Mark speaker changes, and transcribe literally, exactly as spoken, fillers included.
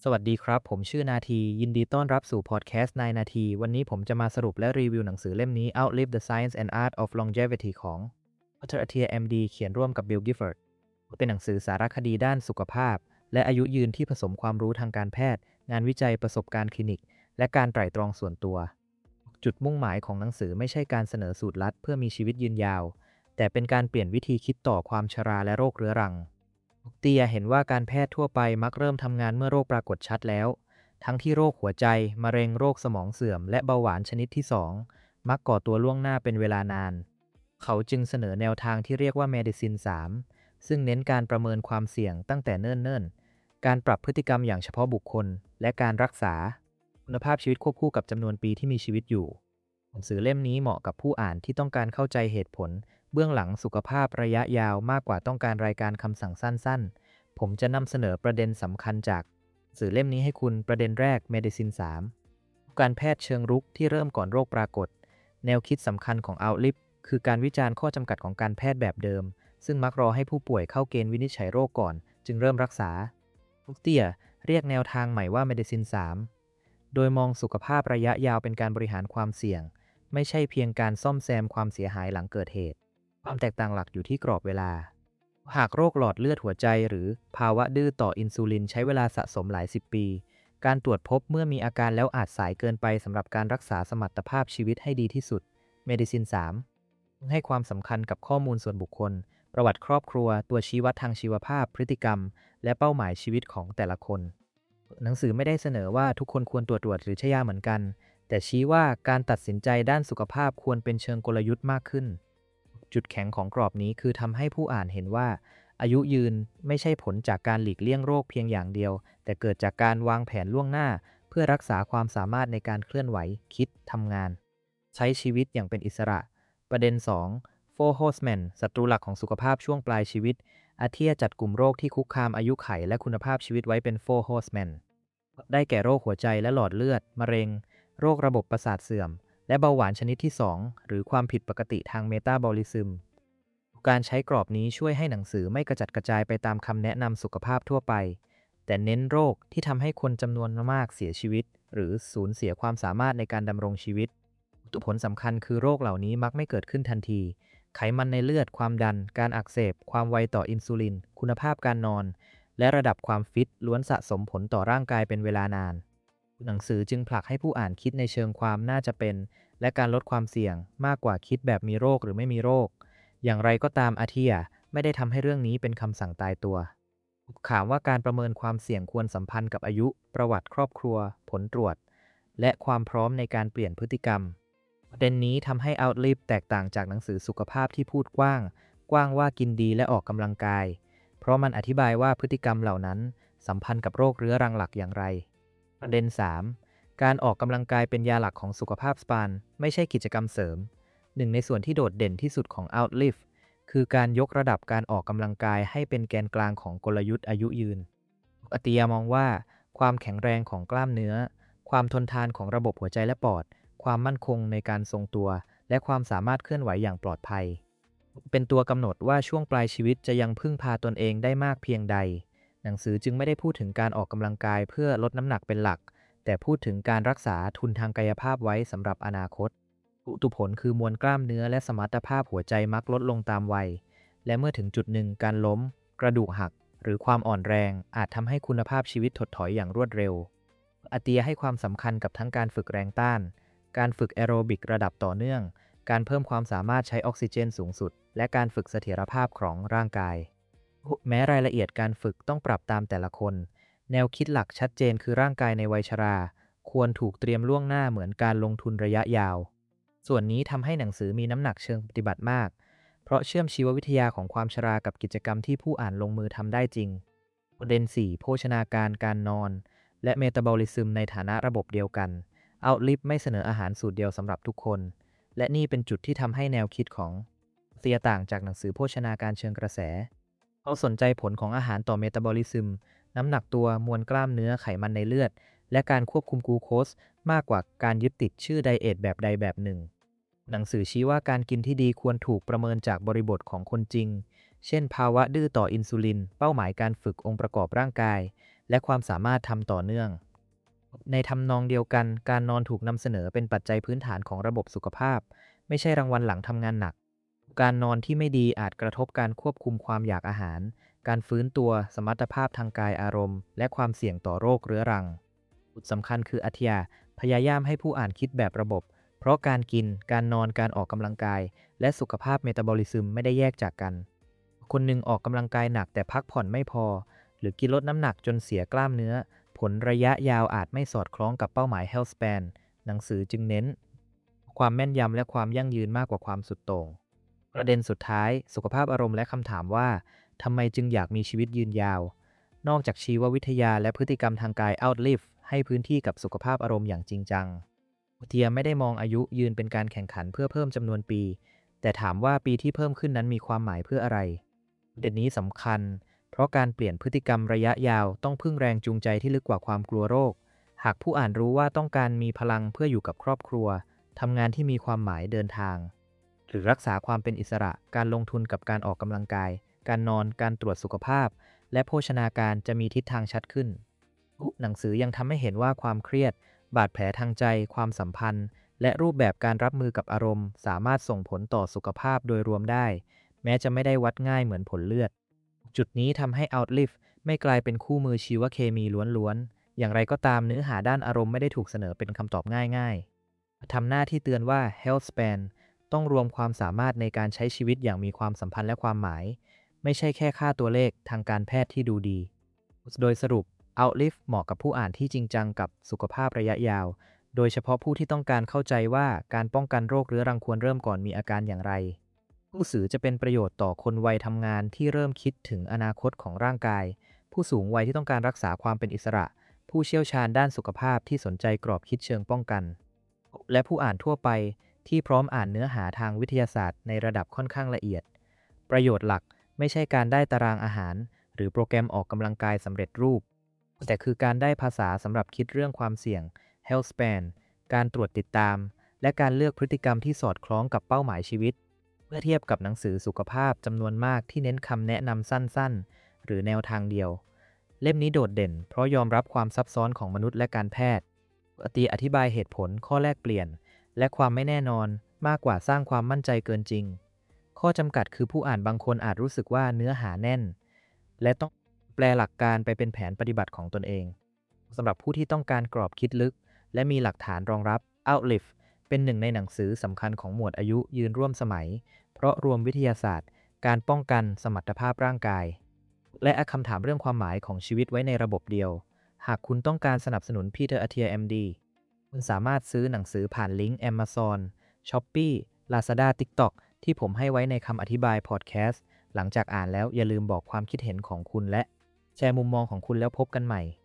Speaker 1: สวัสดีครับผมชื่อนาทียินดีต้อนรับสู่พอดแคสต์นายนาทีวันนี้ผมจะมาสรุปและรีวิวหนังสือเล่มนี้ Outlive the Science and Art of Longevity ของ Arthur Atier เอ็ม ดี เขียนร่วมกับ Bill Gifford เป็นหนังสือสารคดีด้านสุขภาพและอายุยืนที่ผสมความรู้ทางการแพทย์งานวิจัยประสบการณ์คลินิกและการไตร่ตรองส่วนตัวจุดมุ่งหมายของหนังสือไม่ใช่การเสนอสูตรลัดเพื่อมีชีวิตยืนยาวแต่เป็นการเปลี่ยนวิธีคิดต่อความชราและโรคเรื้อรังเตียเห็นว่าการแพทย์ทั่วไปมักเริ่มทำงานเมื่อโรคปรากฏชัดแล้ว ทั้งที่โรคหัวใจ มะเร็งโรคสมองเสื่อม และเบาหวานชนิดที่ สอง มักก่อตัวล่วงหน้าเป็นเวลานาน เขาจึงเสนอแนวทางที่เรียกว่า Medicine สาม ซึ่งเน้นการประเมินความเสี่ยงตั้งแต่เนิ่นๆ การปรับพฤติกรรมอย่างเฉพาะบุคคล และการรักษาคุณภาพชีวิตควบคู่กับจำนวนปีที่มีชีวิตอยู่หนังสือเล่มนี้เหมาะกับผู้อ่านที่ต้องการเข้าใจเหตุผลเบื้องหลังสุขภาพระยะยาวมากกว่าต้องการรายการคำสั่งสั้นๆ ผมจะนำเสนอประเด็นสำคัญจาก สื่อเล่มนี้ให้คุณประเด็นแรก Medicine สาม การแพทย์เชิงรุกที่เริ่มก่อนโรคปรากฏ แนวคิดสำคัญของ Outlive คือการวิจารณ์ข้อจำกัดของการแพทย์แบบเดิม ซึ่งมักรอให้ผู้ป่วยเข้าเกณฑ์วินิจฉัยโรคก่อน จึงเริ่มรักษาลูกเตี้ยเรียกแนวทางใหม่ว่า Medicine สาม โดยมองสุขภาพระยะยาวเป็นการบริหารความเสี่ยง ไม่ใช่เพียงการซ่อมแซมความเสียหายหลังเกิดเหตุความแตกต่างหลักอยู่ที่กรอบเวลา หากโรคหลอดเลือดหัวใจหรือภาวะดื้อต่ออินซูลินใช้เวลาสะสมหลายสิบปี การตรวจพบเมื่อมีอาการแล้วอาจสายเกินไปสำหรับการรักษาสมรรถภาพชีวิตให้ดีที่สุด Medicine สาม ให้ความสำคัญกับข้อมูลส่วนบุคคล ประวัติครอบครัว ตัวชี้วัดทางชีวภาพ พฤติกรรม และเป้าหมายชีวิตของแต่ละคน หนังสือไม่ได้เสนอว่าทุกคนควรตรวจตรวจหรือใช้ยาเหมือนกัน แต่ชี้ว่าการตัดสินใจด้านสุขภาพควรเป็นเชิงกลยุทธ์มากขึ้น จุดแข็งของกรอบนี้คือทำให้ผู้อ่านเห็นว่าอายุยืนไม่ใช่ผลจากการหลีกเลี่ยงโรคเพียงอย่างเดียว แต่เกิดจากการวางแผนล่วงหน้าเพื่อรักษาความสามารถในการเคลื่อนไหว คิด ทำงาน ใช้ชีวิตอย่างเป็นอิสระ ประเด็น สอง Four Horsemen ศัตรูหลักของสุขภาพช่วงปลายชีวิต อาเทียจัดกลุ่มโรคที่คุกคามอายุไขและคุณภาพชีวิตไว้เป็น Four Horsemen ได้แก่โรคหัวใจและหลอดเลือด มะเร็ง โรคระบบประสาทเสื่อม และเบาหวานชนิดที่ สอง หรือความผิดปกติทางเมตาบอลิซึม การใช้กรอบนี้ช่วยให้หนังสือไม่กระจัดกระจายไปตามคำแนะนำสุขภาพทั่วไป แต่เน้นโรคที่ทำให้คนจำนวนมากเสียชีวิต หรือสูญเสียความสามารถในการดำรงชีวิตผลสำคัญคือโรคเหล่านี้มักไม่เกิดขึ้นทันที ไขมันในเลือด ความดัน การอักเสบ ความไวต่ออินซูลิน คุณภาพการนอน และระดับความฟิตล้วนสะสมผลต่อร่างกายเป็นเวลานาน หนังสือจึงผลักให้ผู้อ่านคิดในเชิงความน่าจะเป็น และการลดความเสี่ยงมากกว่าคิดแบบมีโรคหรือไม่มีโรค อย่างไรก็ตามอาเทียไม่ได้ทำให้เรื่องนี้เป็นคำสั่งตายตัวถามว่าการประเมินความเสี่ยงควรสัมพันธ์กับอายุ ประวัติครอบครัว ผลตรวจ และความพร้อมในการเปลี่ยนพฤติกรรมประเด็นนี้ทำให้ Outlive แตกต่างจากหนังสือสุขภาพที่พูดกว้าง กว้างว่ากินดีและออกกำลังกาย เพราะมันอธิบายว่าพฤติกรรมเหล่านั้นสัมพันธ์กับโรคเรื้อรังหลักอย่างไร ประเด็น สาม การออกกำลังกายเป็นยาหลักของสุขภาพสปานไม่ใช่กิจกรรมเสริม หนึ่งในส่วนที่โดดเด่นที่สุดของ Outlive คือการยกระดับการออกกำลังกายให้เป็นแกนกลางของกลยุทธ์อายุยืนอติยามองว่าความแข็งแรงของกล้ามเนื้อ ความทนทานของระบบหัวใจและปอด ความมั่นคงในการทรงตัว และความสามารถเคลื่อนไหวอย่างปลอดภัย เป็นตัวกำหนดว่าช่วงปลายชีวิตจะยังพึ่งพาตนเองได้มากเพียงใด หนังสือจึงไม่ได้พูดถึงการออกกำลังกายเพื่อลดน้ำหนักเป็นหลัก แต่พูดถึงการรักษาทุนทางกายภาพไว้สำหรับอนาคตอุตุผลคือมวลกล้ามเนื้อและสมรรถภาพหัวใจมักลดลงตามวัย และเมื่อถึงจุดหนึ่งการล้ม กระดูกหัก หรือความอ่อนแรงอาจทำให้คุณภาพชีวิตถดถอยอย่างรวดเร็วอาเตียให้ความสำคัญกับทั้งการฝึกแรงต้าน การฝึกแอโรบิกระดับต่อเนื่อง การเพิ่มความสามารถใช้ออกซิเจนสูงสุด และการฝึกเสถียรภาพของร่างกาย แม้รายละเอียดการฝึกต้องปรับตามแต่ละคน แนวคิดหลักชัดเจนคือร่างกายในวัยชราควรถูกเตรียมล่วงหน้าเหมือนการลงทุนระยะยาว ส่วนนี้ทำให้หนังสือมีน้ำหนักเชิงปฏิบัติมาก เพราะเชื่อมชีววิทยาของความชรากับกิจกรรมที่ผู้อ่านลงมือทำได้จริง ประเด็น สี่ โภชนาการการนอน และเมตาบอลิซึมในฐานะระบบเดียวกัน Outlive ไม่เสนออาหารสูตรเดียวสำหรับทุกคน และนี่เป็นจุดที่ทำให้แนวคิดของเตียต่างจากหนังสือโภชนาการเชิงกระแสเขาสนใจผลของอาหารต่อเมตาบอลิซึม น้ำหนักตัวมวลกล้ามเนื้อไขมันในเลือด และการควบคุมกลูโคสมากกว่าการยึดติดชื่อไดเอทแบบใดแบบหนึ่ง หนังสือชี้ว่าการกินที่ดีควรถูกประเมินจากบริบทของคนจริง เช่นภาวะดื้อต่ออินซูลิน เป้าหมายการฝึกองค์ประกอบร่างกายและความสามารถทำต่อเนื่องในทำนองเดียวกันการนอนถูกนำเสนอเป็นปัจจัยพื้นฐานของระบบสุขภาพไม่ใช่รางวัลหลังทำงานหนักการนอนที่ไม่ดีอาจกระทบการควบคุมความอยากอาหารการฟื้นตัวสมรรถภาพทางกายอารมณ์และความเสี่ยงต่อโรคเรื้อรังจุดสำคัญคืออัธยาพยายามให้ผู้อ่านคิดแบบระบบเพราะการกินการนอนการออกกำลังกายและสุขภาพเมตาบอลิซึมไม่ได้แยกจากกันคนหนึ่งออกกำลังกายหนักแต่พักผ่อนไม่พอหรือกินลดน้ำหนักจนเสียกล้ามเนื้อผลระยะยาวอาจไม่สอดคล้องกับเป้าหมาย Health Span หนังสือจึงเน้นความแม่นยำและความยั่งยืนมากกว่าความสุดโต่งประเด็นสุดท้ายสุขภาพอารมณ์และคำถามว่าทำไมจึงอยากมีชีวิตยืนยาวนอกจากชีววิทยาและพฤติกรรมทางกาย Outlive ให้พื้นที่กับสุขภาพอารมณ์อย่างจริงจังเทียไม่ได้มองอายุยืนเป็นการแข่งขันเพื่อเพิ่มจำนวนปีแต่ถามว่าปีที่เพิ่มขึ้นนั้นมีความหมายเพื่ออะไรประเด็นนี้สำคัญเพราะการเปลี่ยนพฤติกรรมระยะยาวต้องพึ่งแรงจูงใจที่ลึกกว่าความกลัวโรคหากผู้อ่านรู้ว่าต้องการมีพลังเพื่ออยู่กับครอบครัวทำงานที่มีความหมายเดินทางหรือรักษาความเป็นอิสระการลงทุนกับการออกกำลังกายการนอนการตรวจสุขภาพและโภชนาการจะมีทิศทางชัดขึ้นหนังสือยังทำให้เห็นว่าความเครียดบาดแผลทางใจความสัมพันธ์และรูปแบบการรับมือกับอารมณ์สามารถส่งผลต่อสุขภาพโดยรวมได้แม้จะไม่ได้วัดง่ายเหมือนผลเลือดจุดนี้ทำให้ Outlive ไม่กลายเป็นคู่มือชีวเคมีล้วนๆอย่างไรก็ตามเนื้อหาด้านอารมณ์ไม่ได้ถูกเสนอเป็นคำตอบง่ายๆทำหน้าที่เตือนว่า Health Span ต้องรวมความสามารถในการใช้ชีวิตอย่างมีความสัมพันธ์และความหมายไม่ใช่แค่ค่าตัวเลขทางการแพทย์ที่ดูดีโดยสรุป Outlive เหมาะกับผู้อ่านที่จริงจังกับสุขภาพระยะยาวโดยเฉพาะผู้ที่ต้องการเข้าใจว่าการป้องกันโรคเรื้อรังควรเริ่มก่อนมีอาการอย่างไรผู้สื่อจะเป็นประโยชน์ต่อคนวัยทำงานที่เริ่มคิดถึงอนาคตของร่างกายผู้สูงวัยที่ต้องการรักษาความเป็นอิสระผู้เชี่ยวชาญด้านสุขภาพที่สนใจกรอบคิดเชิงป้องกันและผู้อ่านทั่วไปที่พร้อมอ่านเนื้อหาทางวิทยาศาสตร์ในระดับค่อนข้างละเอียดประโยชน์หลักไม่ใช่การได้ตารางอาหารหรือโปรแกรมออกกำลังกายสำเร็จรูปแต่คือการได้ภาษาสำหรับคิดเรื่องความเสี่ยง Health Span การตรวจติดตามและการเลือกพฤติกรรมที่สอดคล้องกับเป้าหมายชีวิตเมื่อเทียบกับหนังสือสุขภาพจำนวนมากที่เน้นคำแนะนำสั้นๆหรือแนวทางเดียวเล่มนี้โดดเด่นเพราะยอมรับความซับซ้อนของมนุษย์และการแพทย์ตีอธิบายเหตุผลข้อแลกเปลี่ยนและความไม่แน่นอนมากกว่าสร้างความมั่นใจเกินจริงข้อจำกัดคือผู้อ่านบางคนอาจรู้สึกว่าเนื้อหาแน่นและต้องแปลหลักการไปเป็นแผนปฏิบัติของตนเองสำหรับผู้ที่ต้องการกรอบคิดลึกและมีหลักฐานรองรับ Outlive เป็นหนึ่งในหนังสือสำคัญของหมวดอายุยืนร่วมสมัยเพราะรวมวิทยาศาสตร์การป้องกันสมรรถภาพร่างกายและคำถามเรื่องความหมายของชีวิตไว้ในระบบเดียวหากคุณต้องการสนับสนุน Peter Attia เอ็ม ดี คุณสามารถซื้อหนังสือผ่านลิงก์ Amazon Shopee Lazada TikTok ที่ผมให้ไว้ในคำอธิบายพอดแคสต์หลังจากอ่านแล้วอย่าลืมบอกความคิดเห็นของคุณและแชร์มุมมองของคุณแล้วพบกันใหม่